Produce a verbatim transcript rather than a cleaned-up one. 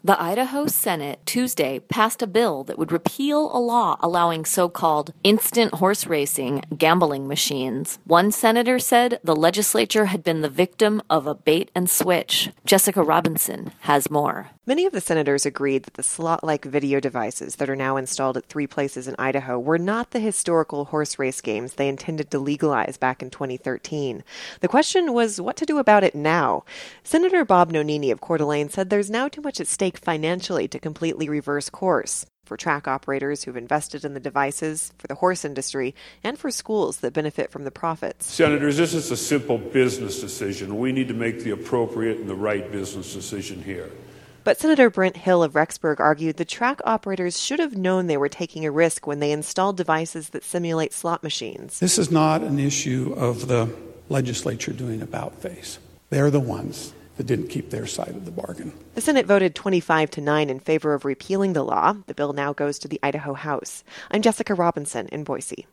The Idaho Senate Tuesday passed a bill that would repeal a law allowing so-called instant horse racing gambling machines. One senator said the legislature had been the victim of a bait and switch. Jessica Robinson has more. Many of the senators agreed that the slot-like video devices that are now installed at three places in Idaho were not the historical horse race games they intended to legalize back in twenty thirteen. The question was what to do about it now. Senator Bob Nonini of Coeur d'Alene said there's now too much at stake financially to completely reverse course. For track operators who've invested in the devices, for the horse industry, and for schools that benefit from the profits. Senators, this is a simple business decision. We need to make the appropriate and the right business decision here. But Senator Brent Hill of Rexburg argued the track operators should have known they were taking a risk when they installed devices that simulate slot machines. This is not an issue of the legislature doing about face. They're the ones that didn't keep their side of the bargain. The Senate voted twenty-five to nine in favor of repealing the law. The bill now goes to the Idaho House. I'm Jessica Robinson in Boise.